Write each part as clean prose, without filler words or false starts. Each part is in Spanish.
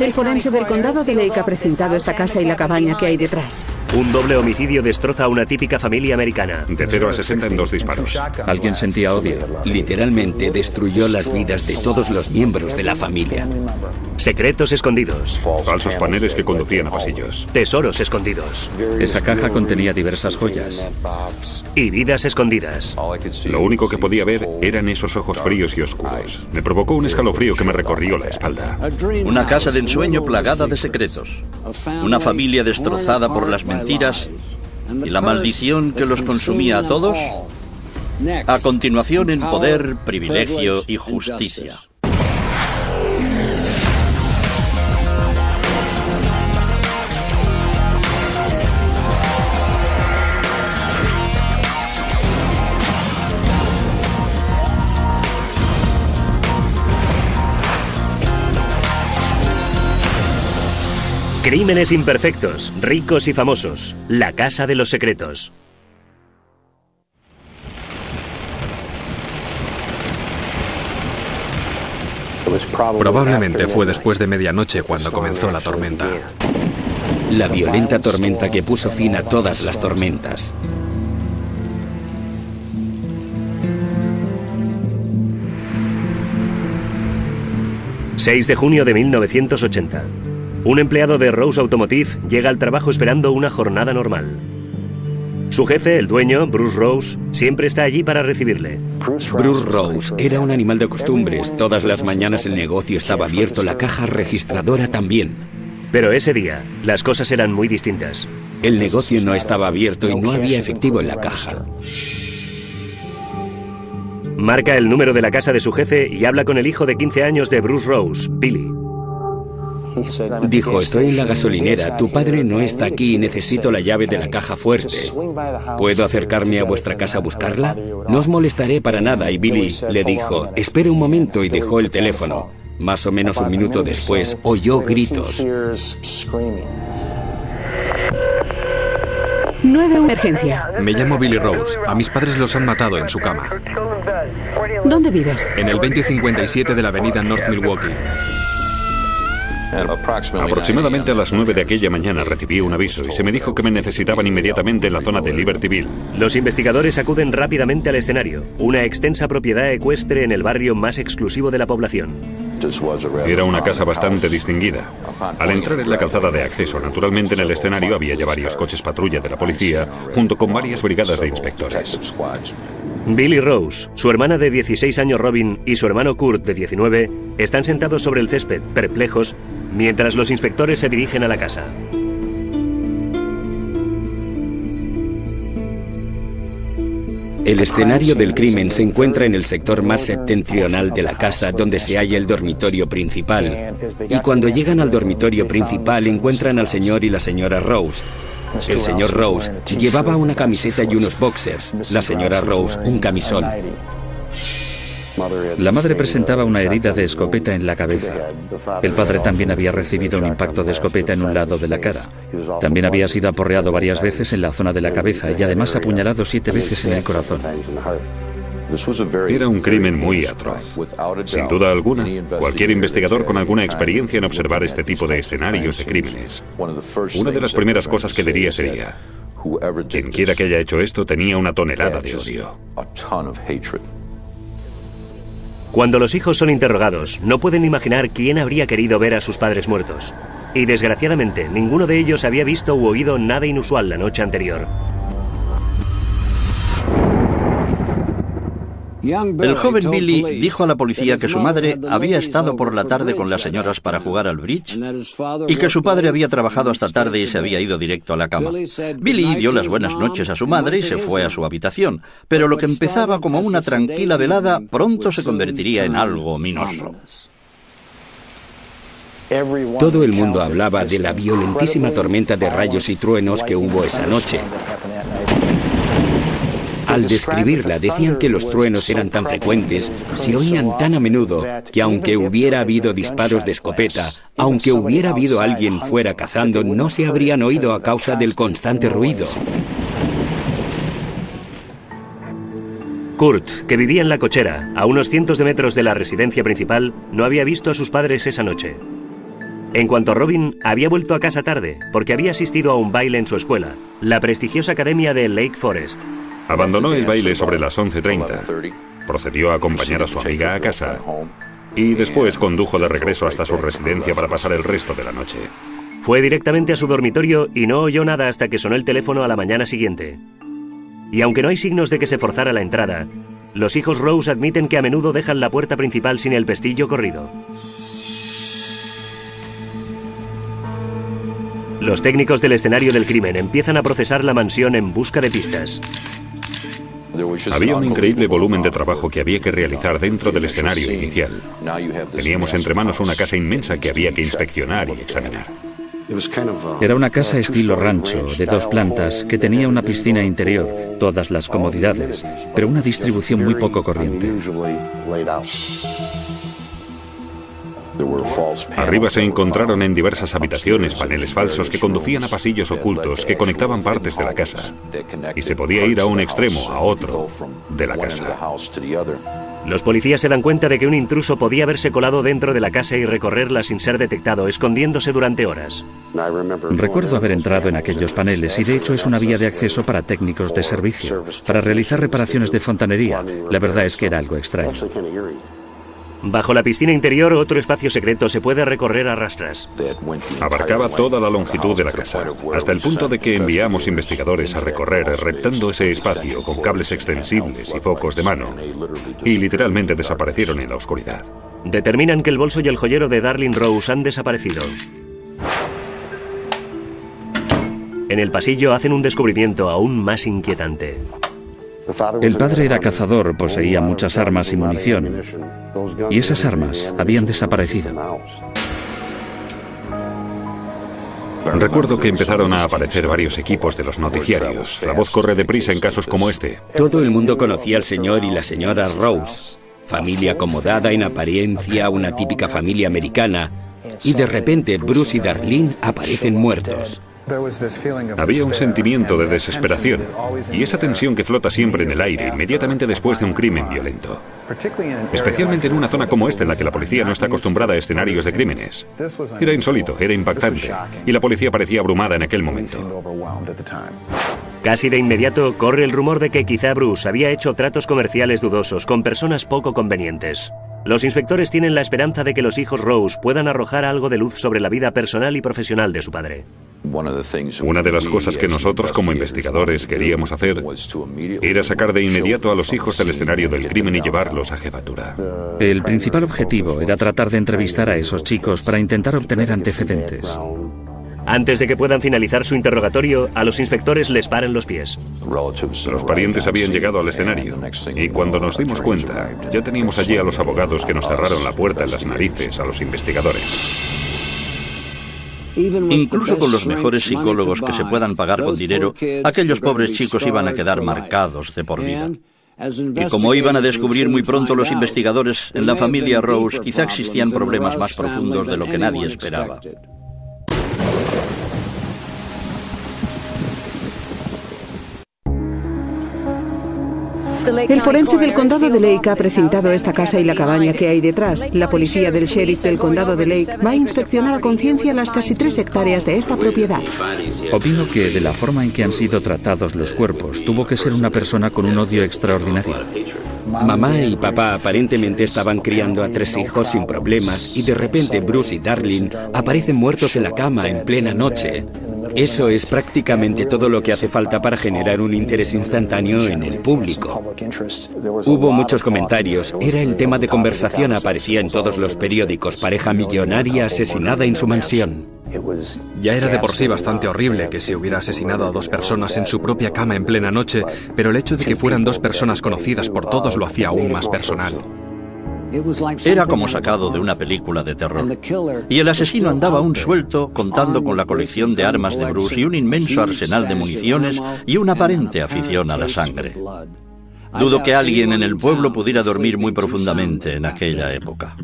El forense del condado de Lake ha precintado esta casa y la cabaña que hay detrás. Un doble homicidio destroza a una típica familia americana. De 0 a 60 en 2 disparos. Alguien sentía odio. Literalmente destruyó las vidas de todos los miembros de la familia. Secretos escondidos. Falsos paneles que conducían a pasillos. Tesoros escondidos. Esa caja contenía diversas joyas. Y vidas escondidas. Lo único que podía ver eran esos ojos fríos y oscuros. Me provocó un escalofrío que me recorrió la espalda. Una casa de ensueño plagada de secretos. Una familia destrozada por las mentiras y la maldición que los consumía a todos. A continuación, en Poder, Privilegio y Justicia. Crímenes imperfectos, ricos y famosos. La casa de los secretos. Probablemente fue después de medianoche cuando comenzó la tormenta. La violenta tormenta que puso fin a todas las tormentas. ...6 de junio de 1980... Un empleado de Rose Automotive llega al trabajo esperando una jornada normal. Su jefe, el dueño, Bruce Rose, siempre está allí para recibirle. Bruce Rose era un animal de costumbres. Todas las mañanas el negocio estaba abierto, la caja registradora también. Pero ese día, las cosas eran muy distintas. El negocio no estaba abierto y no había efectivo en la caja. Marca el número de la casa de su jefe y habla con el hijo de 15 años de Bruce Rose, Billy. Dijo, estoy en la gasolinera, tu padre no está aquí y necesito la llave de la caja fuerte. ¿Puedo acercarme a vuestra casa a buscarla? No os molestaré para nada. Y Billy le dijo, espere un momento, y dejó el teléfono. Más o menos un minuto después, oyó gritos. 9, emergencia. Me llamo Billy Rose. A mis padres los han matado en su cama. ¿Dónde vives? En el 2057 de la avenida North Milwaukee. Aproximadamente a las 9 de aquella mañana recibí un aviso y se me dijo que me necesitaban inmediatamente en la zona de Libertyville. Los investigadores acuden rápidamente al escenario, una extensa propiedad ecuestre en el barrio más exclusivo de la población. Era una casa bastante distinguida. Al entrar en la calzada de acceso, naturalmente en el escenario había ya varios coches patrulla de la policía, junto con varias brigadas de inspectores. Billy Rose, su hermana de 16 años Robin y su hermano Kurt de 19 están sentados sobre el césped, perplejos, mientras los inspectores se dirigen a la casa. El escenario del crimen se encuentra en el sector más septentrional de la casa, donde se halla el dormitorio principal. Y cuando llegan al dormitorio principal encuentran al señor y la señora Rose. El señor Rose llevaba una camiseta y unos boxers, la señora Rose un camisón. La madre presentaba una herida de escopeta en la cabeza. El padre también había recibido un impacto de escopeta en un lado de la cara. También había sido aporreado varias veces en la zona de la cabeza y además apuñalado 7 veces en el corazón. Era un crimen muy atroz. Sin duda alguna, cualquier investigador con alguna experiencia en observar este tipo de escenarios de crímenes, una de las primeras cosas que diría sería: quien quiera que haya hecho esto tenía una tonelada de odio. Cuando los hijos son interrogados, no pueden imaginar quién habría querido ver a sus padres muertos. Y desgraciadamente, ninguno de ellos había visto u oído nada inusual la noche anterior. El joven Billy dijo a la policía que su madre había estado por la tarde con las señoras para jugar al bridge y que su padre había trabajado hasta tarde y se había ido directo a la cama. Billy dio las buenas noches a su madre y se fue a su habitación, pero lo que empezaba como una tranquila velada pronto se convertiría en algo ominoso. Todo el mundo hablaba de la violentísima tormenta de rayos y truenos que hubo esa noche. Al describirla, decían que los truenos eran tan frecuentes, se oían tan a menudo, que aunque hubiera habido disparos de escopeta, aunque hubiera habido alguien fuera cazando, no se habrían oído a causa del constante ruido. Kurt, que vivía en la cochera, a unos cientos de metros de la residencia principal, no había visto a sus padres esa noche. En cuanto a Robin, había vuelto a casa tarde porque había asistido a un baile en su escuela, la prestigiosa academia de Lake Forest. Abandonó el baile sobre las 11:30, procedió a acompañar a su amiga a casa y después condujo de regreso hasta su residencia para pasar el resto de la noche. Fue directamente a su dormitorio y no oyó nada hasta que sonó el teléfono a la mañana siguiente. Y aunque no hay signos de que se forzara la entrada, los hijos Rose admiten que a menudo dejan la puerta principal sin el pestillo corrido. Los técnicos del escenario del crimen empiezan a procesar la mansión en busca de pistas. Había un increíble volumen de trabajo que había que realizar dentro del escenario inicial. Teníamos entre manos una casa inmensa que había que inspeccionar y examinar. Era una casa estilo rancho, de 2 plantas, que tenía una piscina interior, todas las comodidades, pero una distribución muy poco corriente. Arriba se encontraron en diversas habitaciones paneles falsos que conducían a pasillos ocultos que conectaban partes de la casa, y se podía ir a un extremo a otro de la casa. Los policías se dan cuenta de que un intruso podía haberse colado dentro de la casa y recorrerla sin ser detectado, escondiéndose durante horas. Recuerdo haber entrado en aquellos paneles y de hecho es una vía de acceso para técnicos de servicio, para realizar reparaciones de fontanería. La verdad es que era algo extraño. Bajo la piscina interior, otro espacio secreto se puede recorrer a rastras. Abarcaba toda la longitud de la casa, hasta el punto de que enviamos investigadores a recorrer reptando ese espacio con cables extensibles y focos de mano, y literalmente desaparecieron en la oscuridad. Determinan que el bolso y el joyero de Darlene Rose han desaparecido. En el pasillo hacen un descubrimiento aún más inquietante. El padre era cazador, poseía muchas armas y munición, y esas armas habían desaparecido. Recuerdo que empezaron a aparecer varios equipos de los noticiarios. La voz corre deprisa en casos como este. Todo el mundo conocía al señor y la señora Rose. Familia acomodada en apariencia, una típica familia americana. Y de repente Bruce y Darlene aparecen muertos. Había un sentimiento de desesperación y esa tensión que flota siempre en el aire inmediatamente después de un crimen violento. Especialmente en una zona como esta en la que la policía no está acostumbrada a escenarios de crímenes. Era insólito, era impactante y la policía parecía abrumada en aquel momento. Casi de inmediato corre el rumor de que quizá Bruce había hecho tratos comerciales dudosos con personas poco convenientes. Los inspectores tienen la esperanza de que los hijos Rose puedan arrojar algo de luz sobre la vida personal y profesional de su padre. Una de las cosas que nosotros como investigadores queríamos hacer era sacar de inmediato a los hijos del escenario del crimen y llevarlos a jefatura. El principal objetivo era tratar de entrevistar a esos chicos para intentar obtener antecedentes. Antes de que puedan finalizar su interrogatorio, a los inspectores les paran los pies. Los parientes habían llegado al escenario y cuando nos dimos cuenta, ya teníamos allí a los abogados que nos cerraron la puerta en las narices a los investigadores. Incluso con los mejores psicólogos que se puedan pagar con dinero, aquellos pobres chicos iban a quedar marcados de por vida. Y como iban a descubrir muy pronto los investigadores, en la familia Rose quizá existían problemas más profundos de lo que nadie esperaba. El forense del condado de Lake ha precintado esta casa y la cabaña que hay detrás. La policía del sheriff del condado de Lake va a inspeccionar a conciencia las casi 3 hectáreas de esta propiedad. Opino que de la forma en que han sido tratados los cuerpos, tuvo que ser una persona con un odio extraordinario. Mamá y papá aparentemente estaban criando a 3 hijos sin problemas y de repente Bruce y Darlene aparecen muertos en la cama en plena noche. Eso es prácticamente todo lo que hace falta para generar un interés instantáneo en el público. Hubo muchos comentarios, era el tema de conversación, aparecía en todos los periódicos, pareja millonaria asesinada en su mansión. Ya era de por sí bastante horrible que se hubiera asesinado a 2 personas en su propia cama en plena noche, pero el hecho de que fueran 2 personas conocidas por todos lo hacía aún más personal. Era como sacado de una película de terror. Y el asesino andaba aún suelto, contando con la colección de armas de Bruce y un inmenso arsenal de municiones y una aparente afición a la sangre. Dudo que alguien en el pueblo pudiera dormir muy profundamente en aquella época.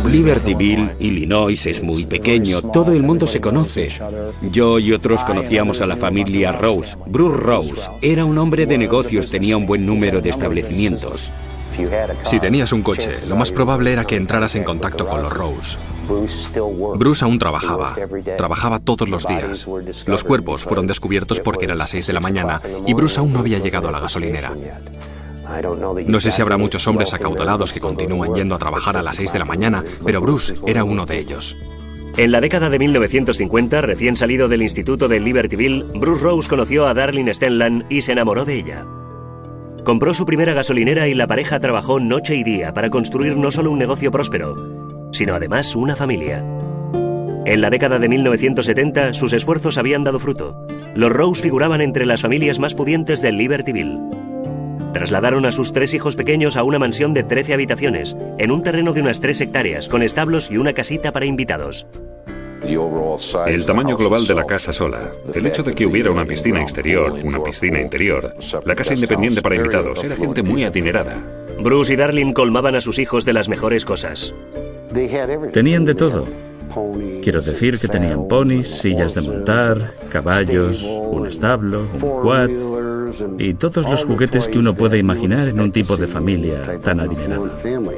Libertyville, Illinois, es muy pequeño, todo el mundo se conoce. Yo y otros conocíamos a la familia Rose. Bruce Rose era un hombre de negocios, tenía un buen número de establecimientos. Si tenías un coche, lo más probable era que entraras en contacto con los Rose. Bruce aún trabajaba todos los días. Los cuerpos fueron descubiertos porque eran las 6 de la mañana y Bruce aún no había llegado a la gasolinera. No sé si habrá muchos hombres acaudalados que continúan yendo a trabajar a las 6 de la mañana, pero Bruce era uno de ellos. En la década de 1950, recién salido del instituto de Libertyville, Bruce Rose conoció a Darlene Stenland y se enamoró de ella. Compró su primera gasolinera y la pareja trabajó noche y día para construir no solo un negocio próspero, sino además una familia. En la década de 1970, sus esfuerzos habían dado fruto. Los Rose figuraban entre las familias más pudientes de Libertyville. Trasladaron a sus 3 hijos pequeños a una mansión de 13 habitaciones, en un terreno de unas 3 hectáreas, con establos y una casita para invitados. El tamaño global de la casa sola, el hecho de que hubiera una piscina exterior, una piscina interior, la casa independiente para invitados, era gente muy adinerada. Bruce y Darlene colmaban a sus hijos de las mejores cosas. Tenían de todo. Quiero decir que tenían ponis, sillas de montar, caballos, un establo, un quad y todos los juguetes que uno puede imaginar en un tipo de familia tan adinerada.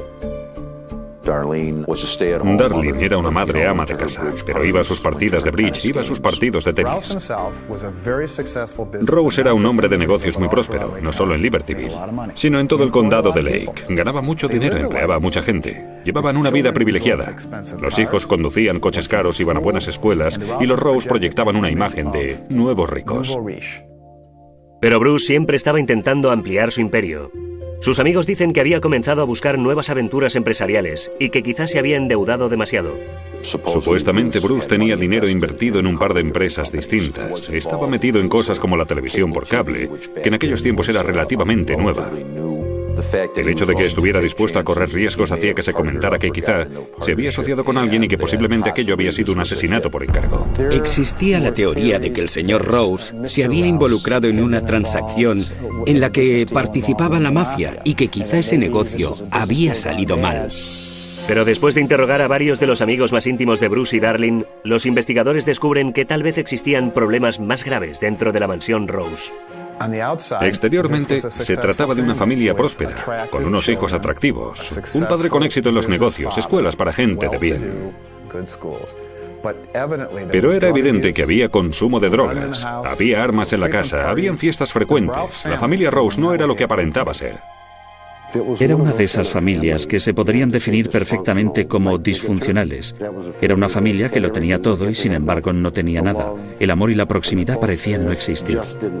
Darlene era una madre ama de casa, pero iba a sus partidas de bridge, iba a sus partidos de tenis. Rose era un hombre de negocios muy próspero, no solo en Libertyville, sino en todo el condado de Lake. Ganaba mucho dinero, empleaba a mucha gente. Llevaban una vida privilegiada. Los hijos conducían coches caros, iban a buenas escuelas y los Rose proyectaban una imagen de nuevos ricos. Pero Bruce siempre estaba intentando ampliar su imperio. Sus amigos dicen que había comenzado a buscar nuevas aventuras empresariales y que quizás se había endeudado demasiado. Supuestamente Bruce tenía dinero invertido en un par de empresas distintas. Estaba metido en cosas como la televisión por cable, que en aquellos tiempos era relativamente nueva. El hecho de que estuviera dispuesto a correr riesgos hacía que se comentara que quizá se había asociado con alguien y que posiblemente aquello había sido un asesinato por encargo. Existía la teoría de que el señor Rose se había involucrado en una transacción en la que participaba la mafia y que quizá ese negocio había salido mal. Pero después de interrogar a varios de los amigos más íntimos de Bruce y Darlene, los investigadores descubren que tal vez existían problemas más graves dentro de la mansión Rose. Exteriormente, se trataba de una familia próspera, con unos hijos atractivos, un padre con éxito en los negocios, escuelas para gente de bien. Pero era evidente que había consumo de drogas, había armas en la casa, habían fiestas frecuentes. La familia Rose no era lo que aparentaba ser. Era una de esas familias que se podrían definir perfectamente como disfuncionales. Era una familia que lo tenía todo y sin embargo no tenía nada. El amor y la proximidad parecían no existir.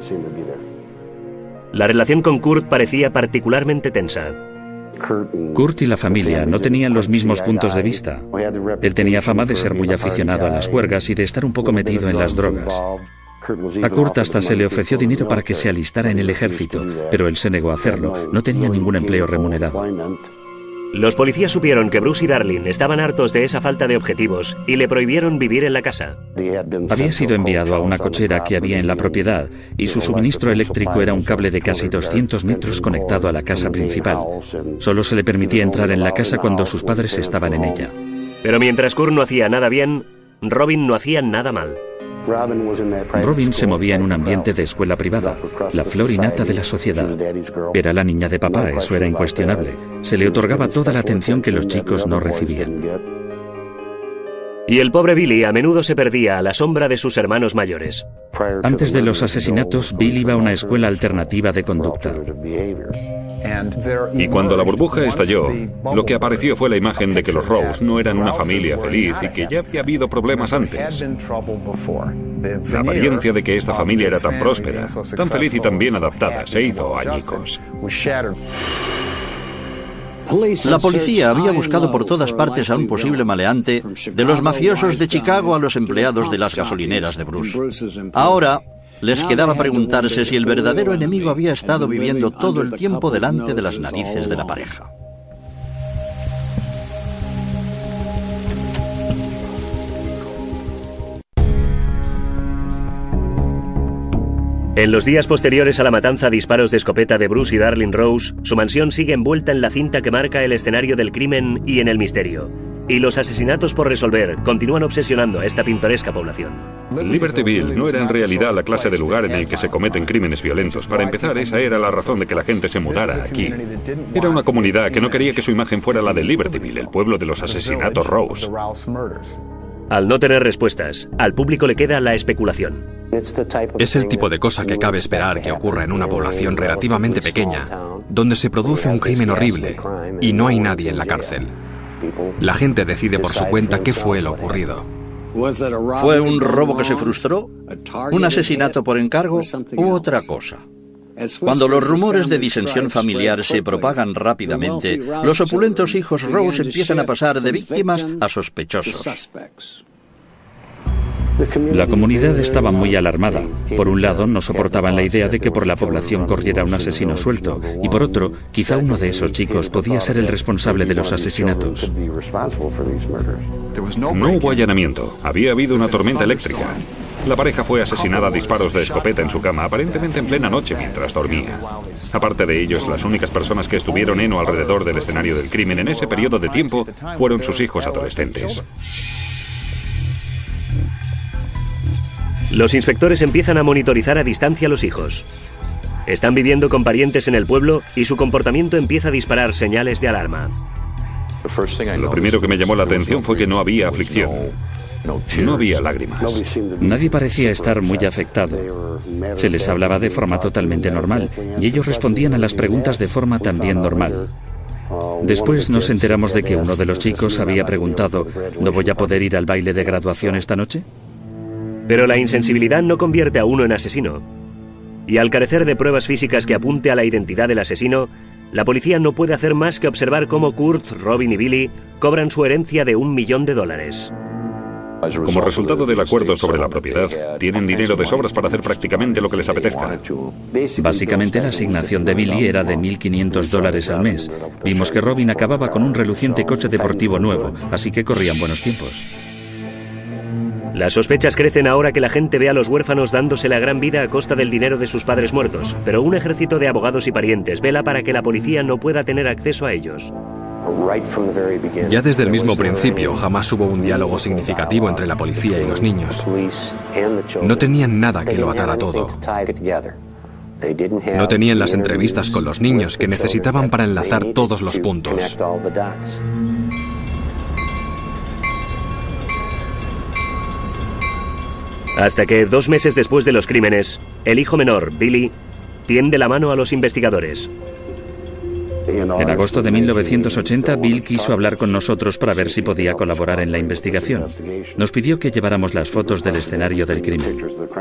La relación con Kurt parecía particularmente tensa. Kurt y la familia no tenían los mismos puntos de vista. Él tenía fama de ser muy aficionado a las juergas y de estar un poco metido en las drogas. A Kurt hasta se le ofreció dinero para que se alistara en el ejército, pero él se negó a hacerlo. No tenía ningún empleo remunerado. Los policías supieron que Bruce y Darlene estaban hartos de esa falta de objetivos y le prohibieron vivir en la casa. Había sido enviado a una cochera que había en la propiedad y su suministro eléctrico era un cable de casi 200 metros conectado a la casa principal. Solo se le permitía entrar en la casa cuando sus padres estaban en ella. Pero mientras Kurt no hacía nada bien, Robin no hacía nada mal. Robin se movía en un ambiente de escuela privada, la flor y nata de la sociedad. Era la niña de papá, eso era incuestionable. Se le otorgaba toda la atención que los chicos no recibían. Y el pobre Billy a menudo se perdía a la sombra de sus hermanos mayores. Antes de los asesinatos, Bill iba a una escuela alternativa de conducta. Y cuando la burbuja estalló, lo que apareció fue la imagen de que los Rose no eran una familia feliz y que ya había habido problemas antes. La apariencia de que esta familia era tan próspera, tan feliz y tan bien adaptada se hizo añicos. La policía había buscado por todas partes a un posible maleante, de los mafiosos de Chicago a los empleados de las gasolineras de Bruce. Ahora les quedaba preguntarse si el verdadero enemigo había estado viviendo todo el tiempo delante de las narices de la pareja. En los días posteriores a la matanza a disparos de escopeta de Bruce y Darlene Rose, su mansión sigue envuelta en la cinta que marca el escenario del crimen y en el misterio. y los asesinatos por resolver continúan obsesionando a esta pintoresca población. Libertyville no era en realidad la clase de lugar en el que se cometen crímenes violentos. Para empezar, esa era la razón de que la gente se mudara aquí. Era una comunidad que no quería que su imagen fuera la de Libertyville, el pueblo de los asesinatos Rose. Al no tener respuestas, al público le queda la especulación. Es el tipo de cosa que cabe esperar que ocurra en una población relativamente pequeña, donde se produce un crimen horrible y no hay nadie en la cárcel. La gente decide por su cuenta qué fue lo ocurrido. ¿Fue un robo que se frustró? ¿Un asesinato por encargo? ¿U otra cosa? Cuando los rumores de disensión familiar se propagan rápidamente, los opulentos hijos Rose empiezan a pasar de víctimas a sospechosos. La comunidad estaba muy alarmada. Por un lado, no soportaban la idea de que por la población corriera un asesino suelto, y por otro, quizá uno de esos chicos podía ser el responsable de los asesinatos. No hubo allanamiento. Había habido una tormenta eléctrica. La pareja fue asesinada a disparos de escopeta en su cama, aparentemente en plena noche mientras dormía. Aparte de ellos, las únicas personas que estuvieron en o alrededor del escenario del crimen en ese periodo de tiempo fueron sus hijos adolescentes. Los inspectores empiezan a monitorizar a distancia a los hijos. Están viviendo con parientes en el pueblo y su comportamiento empieza a disparar señales de alarma. Lo primero que me llamó la atención fue que no había aflicción. No había lágrimas. Nadie parecía estar muy afectado. Se les hablaba de forma totalmente normal y ellos respondían a las preguntas de forma también normal. Después nos enteramos de que uno de los chicos había preguntado: ¿no voy a poder ir al baile de graduación esta noche? Pero la insensibilidad no convierte a uno en asesino. Y al carecer de pruebas físicas que apunte a la identidad del asesino, la policía no puede hacer más que observar cómo Kurt, Robin y Billy cobran su herencia de $1 millón. Como resultado del acuerdo sobre la propiedad, tienen dinero de sobras para hacer prácticamente lo que les apetezca. Básicamente la asignación de Billy era de $1.500 al mes. Vimos que Robin acababa con un reluciente coche deportivo nuevo, así que corrían buenos tiempos. Las sospechas crecen ahora que la gente ve a los huérfanos dándose la gran vida a costa del dinero de sus padres muertos, pero un ejército de abogados y parientes vela para que la policía no pueda tener acceso a ellos. Ya desde el mismo principio jamás hubo un diálogo significativo entre la policía y los niños. No tenían nada que lo atara todo. No tenían las entrevistas con los niños que necesitaban para enlazar todos los puntos. Hasta que, 2 meses después de los crímenes, el hijo menor, Billy, tiende la mano a los investigadores. En agosto de 1980, Bill quiso hablar con nosotros para ver si podía colaborar en la investigación. Nos pidió que lleváramos las fotos del escenario del crimen.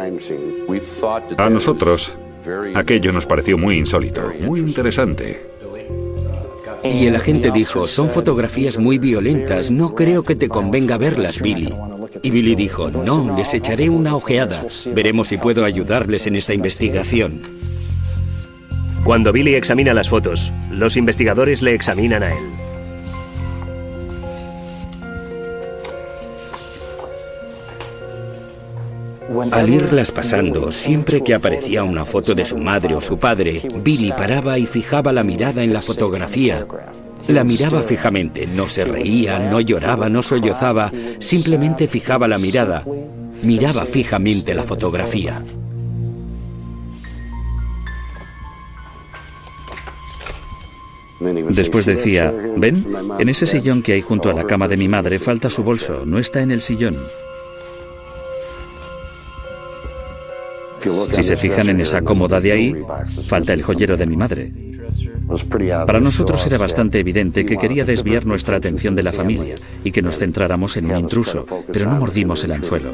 A nosotros, aquello nos pareció muy insólito, muy interesante. Y el agente dijo: son fotografías muy violentas, no creo que te convenga verlas, Billy. Y Billy dijo: no, les echaré una ojeada. Veremos si puedo ayudarles en esta investigación. Cuando Billy examina las fotos, los investigadores le examinan a él. Al irlas pasando, siempre que aparecía una foto de su madre o su padre, Billy paraba y fijaba la mirada en la fotografía. La miraba fijamente, no se reía, no lloraba, no sollozaba, simplemente fijaba la mirada. Miraba fijamente la fotografía. Después decía: ¿ven? En ese sillón que hay junto a la cama de mi madre falta su bolso, no está en el sillón. Si se fijan en esa cómoda de ahí, falta el joyero de mi madre. Para nosotros era bastante evidente que quería desviar nuestra atención de la familia y que nos centráramos en un intruso, pero no mordimos el anzuelo.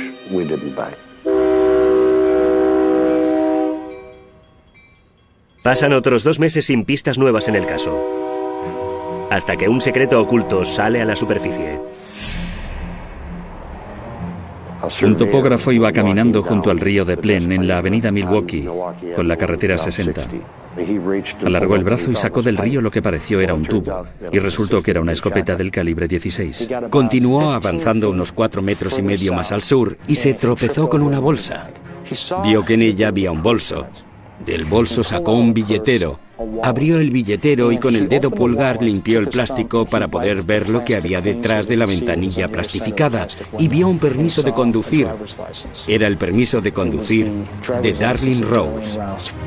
Pasan otros 2 meses sin pistas nuevas en el caso, hasta que un secreto oculto sale a la superficie. Un topógrafo iba caminando junto al río de Plen en la avenida Milwaukee, con la carretera 60. Alargó el brazo y sacó del río lo que pareció era un tubo, y resultó que era una escopeta del calibre 16. Continuó avanzando unos 4,5 metros más al sur y se tropezó con una bolsa. Vio que en ella había un bolso. Del bolso sacó un billetero Abrió el billetero y con el dedo pulgar limpió el plástico para poder ver lo que había detrás de la ventanilla plastificada y vio un permiso de conducir. Era el permiso de conducir de Darlene Rose.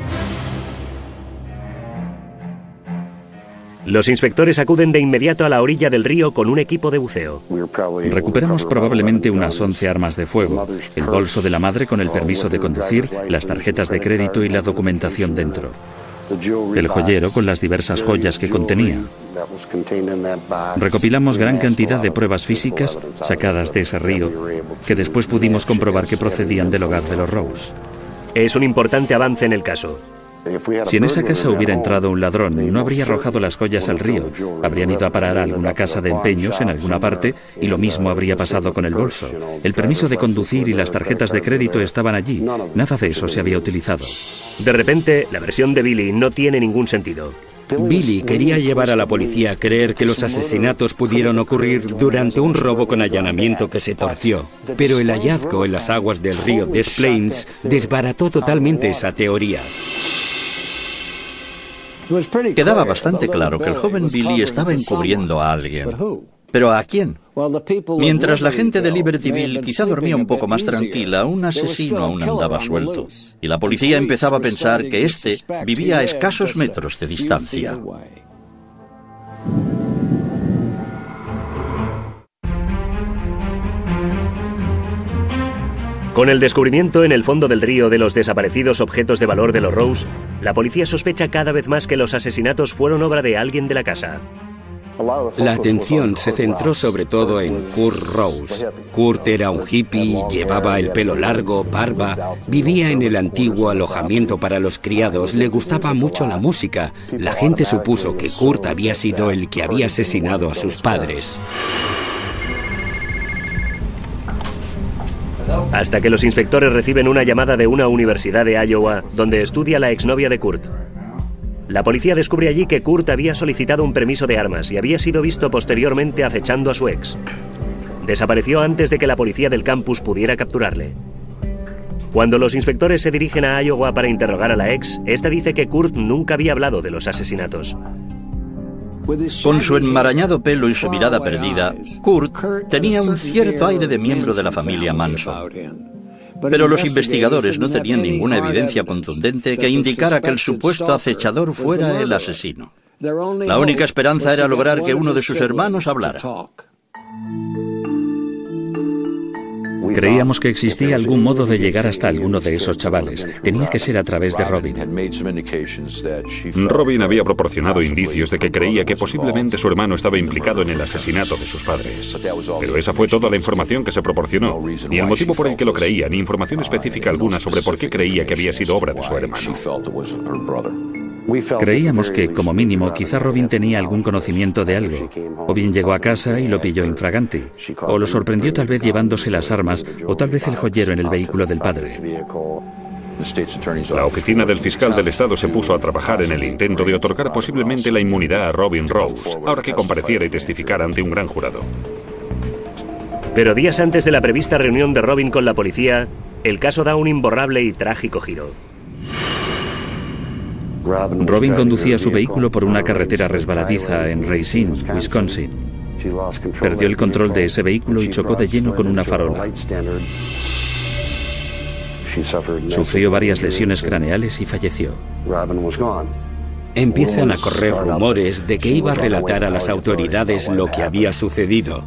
Los inspectores acuden de inmediato a la orilla del río con un equipo de buceo. Recuperamos probablemente unas 11 armas de fuego, el bolso de la madre con el permiso de conducir, las tarjetas de crédito y la documentación dentro. El joyero con las diversas joyas que contenía. Recopilamos gran cantidad de pruebas físicas sacadas de ese río, que después pudimos comprobar que procedían del hogar de los Rose. Es un importante avance en el caso. Si en esa casa hubiera entrado un ladrón, no habría arrojado las joyas al río. Habrían ido a parar a alguna casa de empeños en alguna parte y lo mismo habría pasado con el bolso. El permiso de conducir y las tarjetas de crédito estaban allí. Nada de eso se había utilizado. De repente, la versión de Billy no tiene ningún sentido. Billy quería llevar a la policía a creer que los asesinatos pudieron ocurrir durante un robo con allanamiento que se torció. Pero el hallazgo en las aguas del río Des Plaines desbarató totalmente esa teoría. Quedaba bastante claro que el joven Billy estaba encubriendo a alguien. ¿Pero a quién? Mientras la gente de Libertyville quizá dormía un poco más tranquila, un asesino aún andaba suelto. Y la policía empezaba a pensar que este vivía a escasos metros de distancia. Con el descubrimiento en el fondo del río de los desaparecidos objetos de valor de los Rose, la policía sospecha cada vez más que los asesinatos fueron obra de alguien de la casa. La atención se centró sobre todo en Kurt Rose. Kurt era un hippie, llevaba el pelo largo, barba, vivía en el antiguo alojamiento para los criados, le gustaba mucho la música. La gente supuso que Kurt había sido el que había asesinado a sus padres. Hasta que los inspectores reciben una llamada de una universidad de Iowa donde estudia la exnovia de Kurt. La policía descubre allí que Kurt había solicitado un permiso de armas y había sido visto posteriormente acechando a su ex. Desapareció antes de que la policía del campus pudiera capturarle. Cuando los inspectores se dirigen a Iowa para interrogar a la ex, esta dice que Kurt nunca había hablado de los asesinatos. Con su enmarañado pelo y su mirada perdida, Kurt tenía un cierto aire de miembro de la familia Manson. Pero los investigadores no tenían ninguna evidencia contundente que indicara que el supuesto acechador fuera el asesino. La única esperanza era lograr que uno de sus hermanos hablara. Creíamos que existía algún modo de llegar hasta alguno de esos chavales. Tenía que ser a través de Robin. Robin había proporcionado indicios de que creía que posiblemente su hermano estaba implicado en el asesinato de sus padres. Pero esa fue toda la información que se proporcionó. Ni el motivo por el que lo creía, ni información específica alguna sobre por qué creía que había sido obra de su hermano. Creíamos que, como mínimo, quizá Robin tenía algún conocimiento de algo. O bien llegó a casa y lo pilló infraganti. O lo sorprendió tal vez llevándose las armas, o tal vez el joyero en el vehículo del padre. La oficina del fiscal del estado se puso a trabajar en el intento de otorgar posiblemente la inmunidad a Robin Rose, ahora que compareciera y testificara ante un gran jurado. Pero días antes de la prevista reunión de Robin con la policía, el caso da un imborrable y trágico giro. Robin conducía su vehículo por una carretera resbaladiza en Racine, Wisconsin. Perdió el control de ese vehículo y chocó de lleno con una farola. Sufrió varias lesiones craneales y falleció. Empiezan a correr rumores de que iba a relatar a las autoridades lo que había sucedido.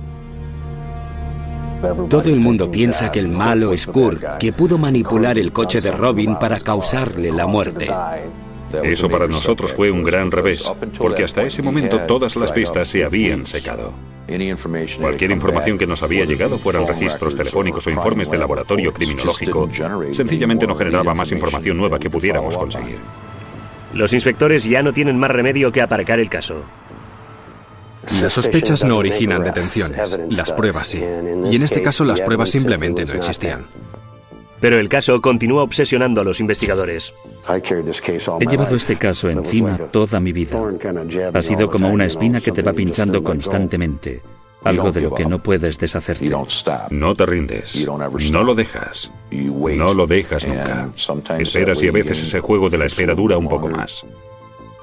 Todo el mundo piensa que el malo es Kurt, que pudo manipular el coche de Robin para causarle la muerte. Eso para nosotros fue un gran revés, porque hasta ese momento todas las pistas se habían secado. Cualquier información que nos había llegado, fueran registros telefónicos o informes de laboratorio criminológico, sencillamente no generaba más información nueva que pudiéramos conseguir. Los inspectores ya no tienen más remedio que aparcar el caso. Las sospechas no originan detenciones, las pruebas sí. Y en este caso las pruebas simplemente no existían. Pero el caso continúa obsesionando a los investigadores. He llevado este caso encima toda mi vida. Ha sido como una espina que te va pinchando constantemente. Algo de lo que no puedes deshacerte. No te rindes. No lo dejas. No lo dejas nunca. Esperas y a veces ese juego de la espera dura un poco más.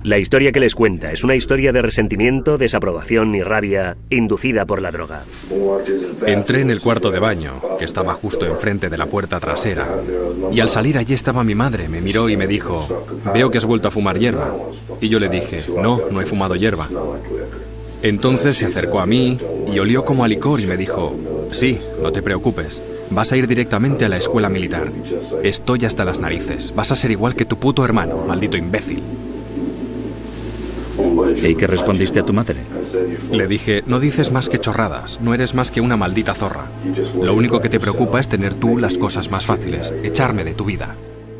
La historia que les cuenta es una historia de resentimiento, desaprobación y rabia inducida por la droga. Entré en el cuarto de baño, que estaba justo enfrente de la puerta trasera, y al salir allí estaba mi madre. Me miró y me dijo: veo que has vuelto a fumar hierba. Y yo le dije: no he fumado hierba. Entonces se acercó a mí y olió como a licor y me dijo: sí, no te preocupes, vas a ir directamente a la escuela militar. Estoy hasta las narices, vas a ser igual que tu puto hermano, maldito imbécil. ¿Y qué respondiste a tu madre? Le dije: no dices más que chorradas, no eres más que una maldita zorra. Lo único que te preocupa es tener tú las cosas más fáciles, echarme de tu vida.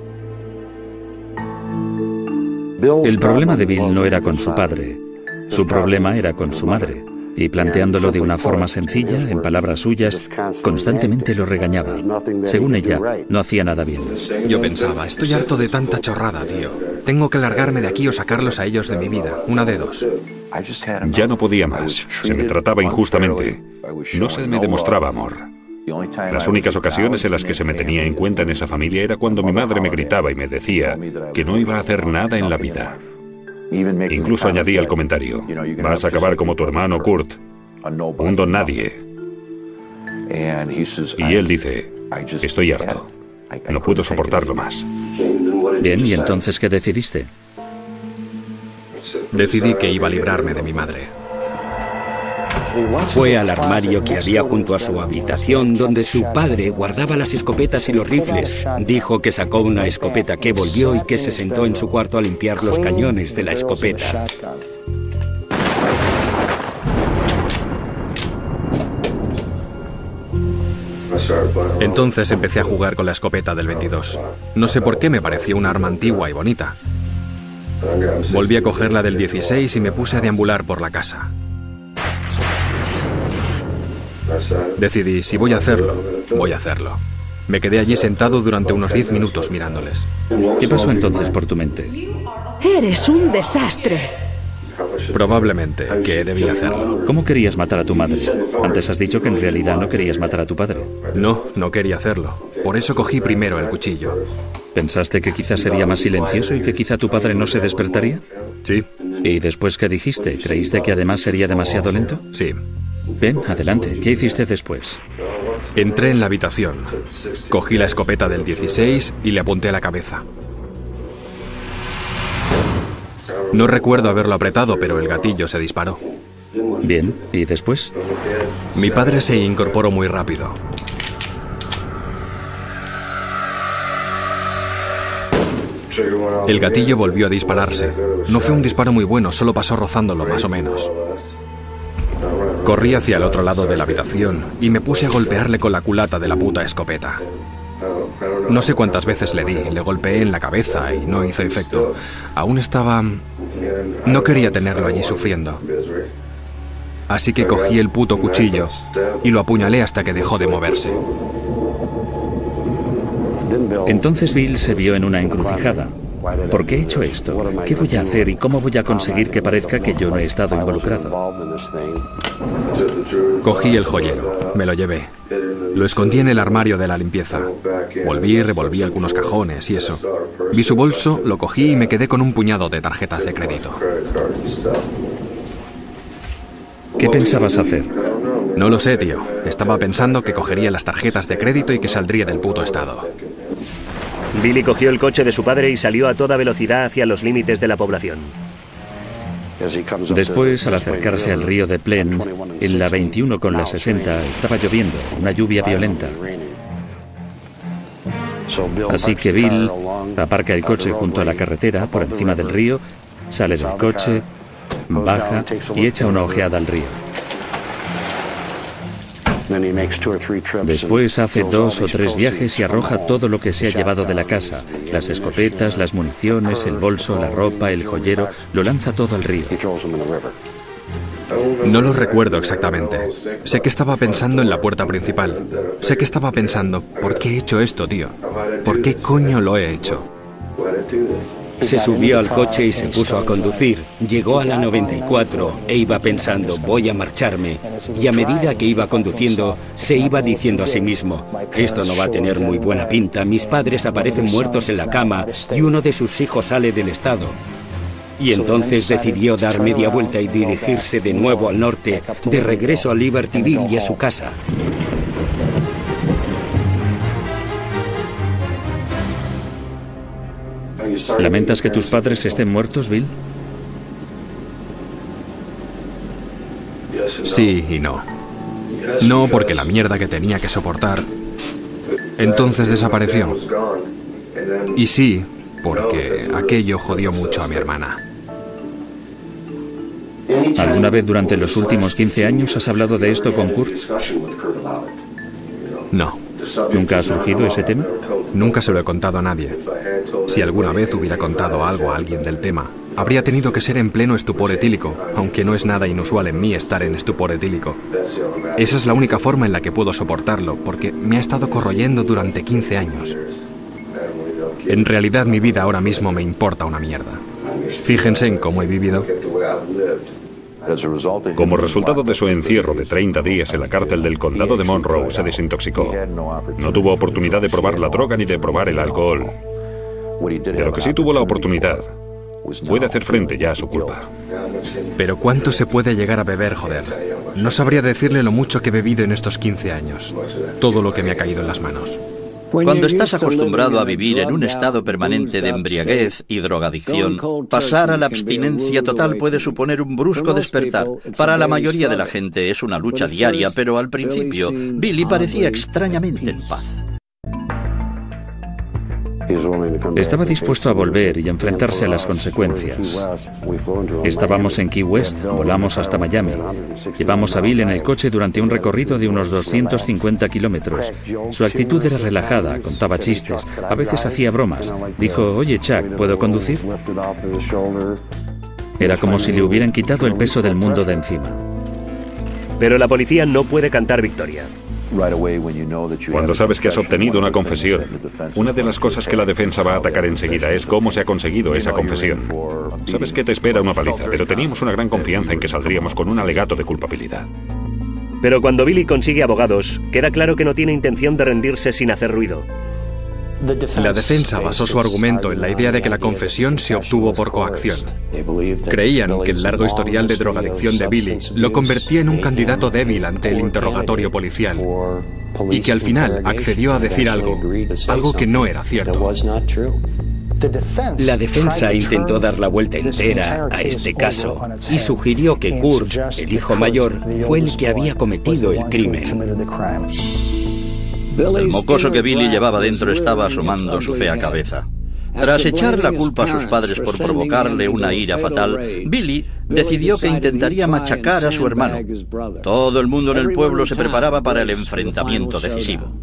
El problema de Bill no era con su padre, su problema era con su madre. Y planteándolo de una forma sencilla, en palabras suyas, constantemente lo regañaba. Según ella, no hacía nada bien. Yo pensaba: estoy harto de tanta chorrada, tío. Tengo que largarme de aquí o sacarlos a ellos de mi vida. Una de dos. Ya no podía más. Se me trataba injustamente. No se me demostraba amor. Las únicas ocasiones en las que se me tenía en cuenta en esa familia era cuando mi madre me gritaba y me decía que no iba a hacer nada en la vida. Incluso añadía el comentario: vas a acabar como tu hermano Kurt, un don nadie. Y él dice: estoy harto, no puedo soportarlo más. Bien, ¿y entonces qué decidiste? Decidí que iba a librarme de mi madre. Fue al armario que había junto a su habitación, donde su padre guardaba las escopetas y los rifles. Dijo que sacó una escopeta, que volvió y que se sentó en su cuarto a limpiar los cañones de la escopeta. Entonces empecé a jugar con la escopeta del 22. No sé por qué me pareció una arma antigua y bonita. Volví a coger la del 16 y me puse a deambular por la casa. Decidí: si voy a hacerlo, voy a hacerlo. Me quedé allí sentado durante unos 10 minutos mirándoles. ¿Qué pasó entonces por tu mente? ¡Eres un desastre! Probablemente que debía hacerlo. ¿Cómo querías matar a tu madre? Antes has dicho que en realidad no querías matar a tu padre. No quería hacerlo. Por eso cogí primero el cuchillo. ¿Pensaste que quizás sería más silencioso y que quizá tu padre no se despertaría? Sí. ¿Y después qué dijiste? ¿Creíste que además sería demasiado lento? Sí. Bien, adelante. ¿Qué hiciste después? Entré en la habitación. Cogí la escopeta del 16 y le apunté a la cabeza. No recuerdo haberlo apretado, pero el gatillo se disparó. Bien, ¿y después? Mi padre se incorporó muy rápido. El gatillo volvió a dispararse. No fue un disparo muy bueno, solo pasó rozándolo más o menos. Corrí hacia el otro lado de la habitación y me puse a golpearle con la culata de la puta escopeta. No sé cuántas veces le di, le golpeé en la cabeza y no hizo efecto. Aún estaba... No quería tenerlo allí sufriendo. Así que cogí el puto cuchillo y lo apuñalé hasta que dejó de moverse. Entonces Bill se vio en una encrucijada. ¿Por qué he hecho esto? ¿Qué voy a hacer y cómo voy a conseguir que parezca que yo no he estado involucrado? Cogí el joyero, me lo llevé. Lo escondí en el armario de la limpieza. Volví y revolví algunos cajones y eso. Vi su bolso, lo cogí y me quedé con un puñado de tarjetas de crédito. ¿Qué pensabas hacer? No lo sé, tío. Estaba pensando que cogería las tarjetas de crédito y que saldría del puto estado. Billy cogió el coche de su padre y salió a toda velocidad hacia los límites de la población. Después, al acercarse al río de Plen, en la 21 con la 60, estaba lloviendo, una lluvia violenta. Así que Bill aparca el coche junto a la carretera, por encima del río, sale del coche, baja y echa una ojeada al río. Después hace 2 o 3 viajes y arroja todo lo que se ha llevado de la casa. Las escopetas, las municiones, el bolso, la ropa, el joyero. Lo lanza todo al río. No lo recuerdo exactamente. Sé que estaba pensando en la puerta principal. Sé que estaba pensando: ¿por qué he hecho esto, tío? ¿Por qué coño lo he hecho? Se subió al coche y se puso a conducir. Llegó a la 94 e iba pensando: voy a marcharme. Y a medida que iba conduciendo, se iba diciendo a sí mismo: esto no va a tener muy buena pinta. Mis padres aparecen muertos en la cama y uno de sus hijos sale del estado. Y entonces decidió dar media vuelta y dirigirse de nuevo al norte, de regreso a Libertyville y a su casa. ¿Lamentas que tus padres estén muertos, Bill? Sí y no. No, porque la mierda que tenía que soportar entonces desapareció. Y sí, porque aquello jodió mucho a mi hermana. ¿Alguna vez durante los últimos 15 años has hablado de esto con Kurt? No. ¿Nunca ha surgido ese tema? Nunca se lo he contado a nadie. Si alguna vez hubiera contado algo a alguien del tema, habría tenido que ser en pleno estupor etílico, aunque no es nada inusual en mí estar en estupor etílico. Esa es la única forma en la que puedo soportarlo, porque me ha estado corroyendo durante 15 años. En realidad mi vida ahora mismo me importa una mierda. Fíjense en cómo he vivido. Como resultado de su encierro de 30 días en la cárcel del condado de Monroe, se desintoxicó. No tuvo oportunidad de probar la droga ni de probar el alcohol. De lo que sí tuvo la oportunidad, puede hacer frente ya a su culpa. Pero ¿cuánto se puede llegar a beber, joder? No sabría decirle lo mucho que he bebido en estos 15 años. Todo lo que me ha caído en las manos. Cuando estás acostumbrado a vivir en un estado permanente de embriaguez y drogadicción, pasar a la abstinencia total puede suponer un brusco despertar. Para la mayoría de la gente es una lucha diaria, pero al principio, Billy parecía extrañamente en paz. Estaba dispuesto a volver y enfrentarse a las consecuencias. Estábamos en Key West, volamos hasta Miami. Llevamos a Bill en el coche durante un recorrido de unos 250 kilómetros. Su actitud era relajada, contaba chistes, a veces hacía bromas. Dijo, oye Chuck, ¿puedo conducir? Era como si le hubieran quitado el peso del mundo de encima. Pero la policía no puede cantar victoria. Cuando sabes que has obtenido una confesión, una de las cosas que la defensa va a atacar enseguida es cómo se ha conseguido esa confesión. Sabes que te espera una paliza, pero teníamos una gran confianza en que saldríamos con un alegato de culpabilidad. Pero cuando Billy consigue abogados, queda claro que no tiene intención de rendirse sin hacer ruido. La defensa basó su argumento en la idea de que la confesión se obtuvo por coacción. Creían que el largo historial de drogadicción de Billy lo convertía en un candidato débil ante el interrogatorio policial y que al final accedió a decir algo que no era cierto. La defensa intentó dar la vuelta entera a este caso y sugirió que Kurt, el hijo mayor, fue el que había cometido el crimen. El mocoso que Billy llevaba dentro estaba asomando su fea cabeza. Tras echar la culpa a sus padres por provocarle una ira fatal, Billy decidió que intentaría machacar a su hermano. Todo el mundo en el pueblo se preparaba para el enfrentamiento decisivo.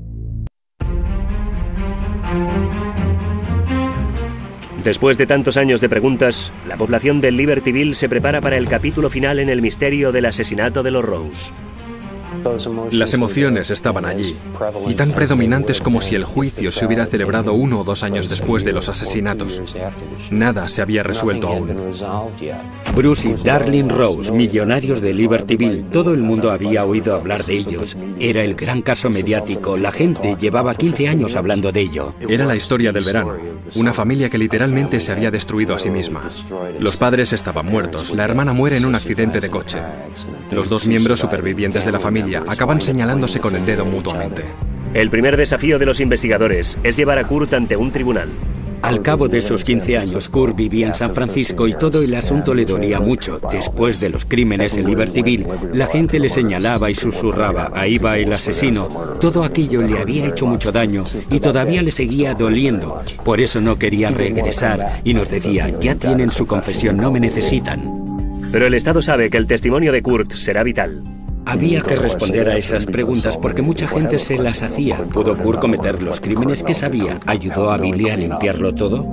Después de tantos años de preguntas, la población de Libertyville se prepara para el capítulo final en el misterio del asesinato de los Rose. Las emociones estaban allí, y tan predominantes como si el juicio se hubiera celebrado 1 o 2 años después de los asesinatos. Nada se había resuelto aún. Bruce y Darlene Rose, millonarios de Libertyville, todo el mundo había oído hablar de ellos. Era el gran caso mediático, la gente llevaba 15 años hablando de ello. Era la historia del verano, una familia que literalmente se había destruido a sí misma. Los padres estaban muertos, la hermana muere en un accidente de coche. Los 2 miembros supervivientes de la familia acaban señalándose con el dedo mutuamente. El primer desafío de los investigadores es llevar a Kurt ante un tribunal. Al cabo de esos 15 años, Kurt vivía en San Francisco y todo el asunto le dolía mucho. Después de los crímenes en Libertyville, la gente le señalaba y susurraba, ahí va el asesino. Todo aquello le había hecho mucho daño y todavía le seguía doliendo. Por eso no quería regresar y nos decía, ya tienen su confesión, no me necesitan. Pero el Estado sabe que el testimonio de Kurt será vital. Había que responder a esas preguntas porque mucha gente se las hacía. ¿Pudo Kurt cometer los crímenes que sabía? ¿Ayudó a Billy a limpiarlo todo?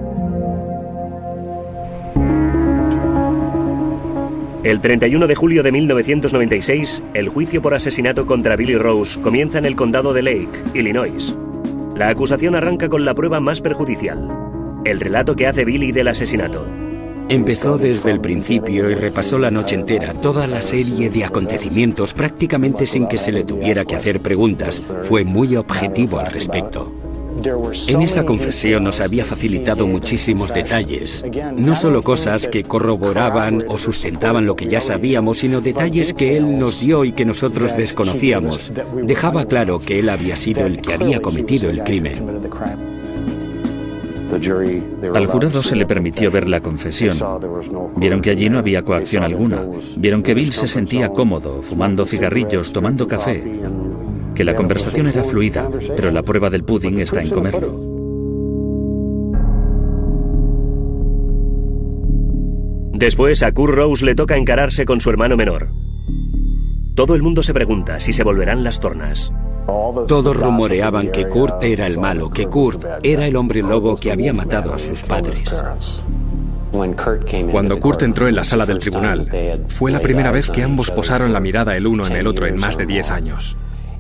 El 31 de julio de 1996, el juicio por asesinato contra Billy Rose comienza en el condado de Lake, Illinois. La acusación arranca con la prueba más perjudicial, el relato que hace Billy del asesinato. Empezó desde el principio y repasó la noche entera toda la serie de acontecimientos prácticamente sin que se le tuviera que hacer preguntas. Fue muy objetivo al respecto. En esa confesión nos había facilitado muchísimos detalles, no solo cosas que corroboraban o sustentaban lo que ya sabíamos, sino detalles que él nos dio y que nosotros desconocíamos. Dejaba claro que él había sido el que había cometido el crimen. Al jurado se le permitió ver la confesión. Vieron que allí no había coacción alguna. Vieron que Bill se sentía cómodo, fumando cigarrillos, tomando café. Que la conversación era fluida, pero la prueba del pudding está en comerlo. Después a Kurt Rose le toca encararse con su hermano menor. Todo el mundo se pregunta si se volverán las tornas. Todos rumoreaban que Kurt era el malo, que Kurt era el hombre lobo que había matado a sus padres. Cuando Kurt entró en la sala del tribunal, fue la primera vez que ambos posaron la mirada el uno en el otro en más de 10 años.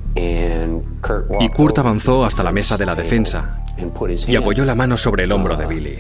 Y Kurt avanzó hasta la mesa de la defensa y apoyó la mano sobre el hombro de Billy.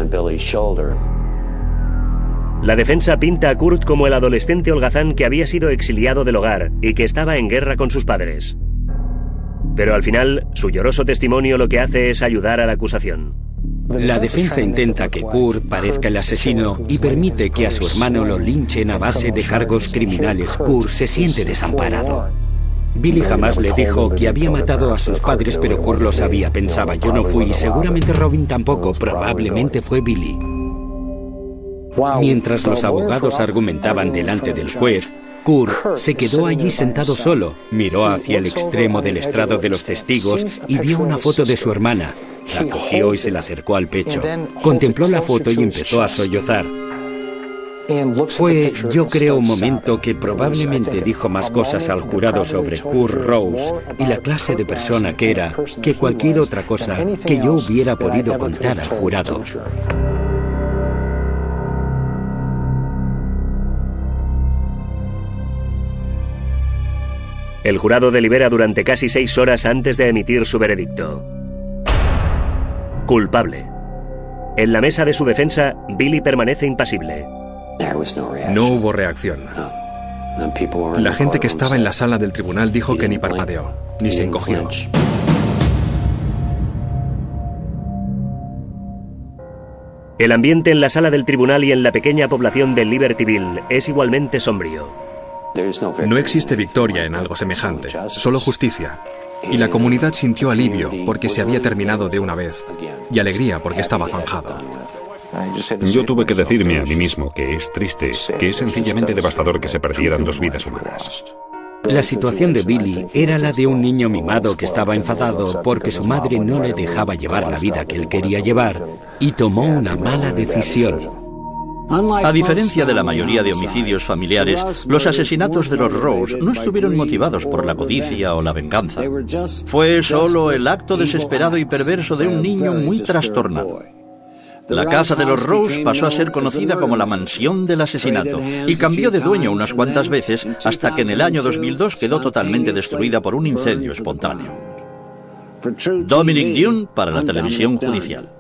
La defensa pinta a Kurt como el adolescente holgazán que había sido exiliado del hogar y que estaba en guerra con sus padres. Pero al final, su lloroso testimonio lo que hace es ayudar a la acusación. La defensa intenta que Kurt parezca el asesino y permite que a su hermano lo linchen a base de cargos criminales. Kurt se siente desamparado. Billy jamás le dijo que había matado a sus padres, pero Kurt lo sabía. Pensaba, yo no fui, seguramente Robin tampoco, probablemente fue Billy. Mientras los abogados argumentaban delante del juez, Kurt se quedó allí sentado solo, miró hacia el extremo del estrado de los testigos y vio una foto de su hermana. La cogió y se la acercó al pecho. Contempló la foto y empezó a sollozar. Fue, yo creo, un momento que probablemente dijo más cosas al jurado sobre Kurt Rose y la clase de persona que era que cualquier otra cosa que yo hubiera podido contar al jurado. El jurado delibera durante casi 6 horas antes de emitir su veredicto. Culpable. En la mesa de su defensa, Billy permanece impasible. No hubo reacción. La gente que estaba en la sala del tribunal dijo que ni parpadeó, ni se encogió. El ambiente en la sala del tribunal y en la pequeña población de Libertyville es igualmente sombrío. No existe victoria en algo semejante, solo justicia. Y la comunidad sintió alivio porque se había terminado de una vez, y alegría porque estaba zanjado. Yo tuve que decirme a mí mismo que es triste, que es sencillamente devastador que se perdieran 2 vidas humanas. La situación de Billy era la de un niño mimado que estaba enfadado porque su madre no le dejaba llevar la vida que él quería llevar y tomó una mala decisión. A diferencia de la mayoría de homicidios familiares, los asesinatos de los Rose no estuvieron motivados por la codicia o la venganza. Fue solo el acto desesperado y perverso de un niño muy trastornado. La casa de los Rose pasó a ser conocida como la mansión del asesinato y cambió de dueño unas cuantas veces hasta que en el año 2002 quedó totalmente destruida por un incendio espontáneo. Dominic Dunne para la televisión judicial.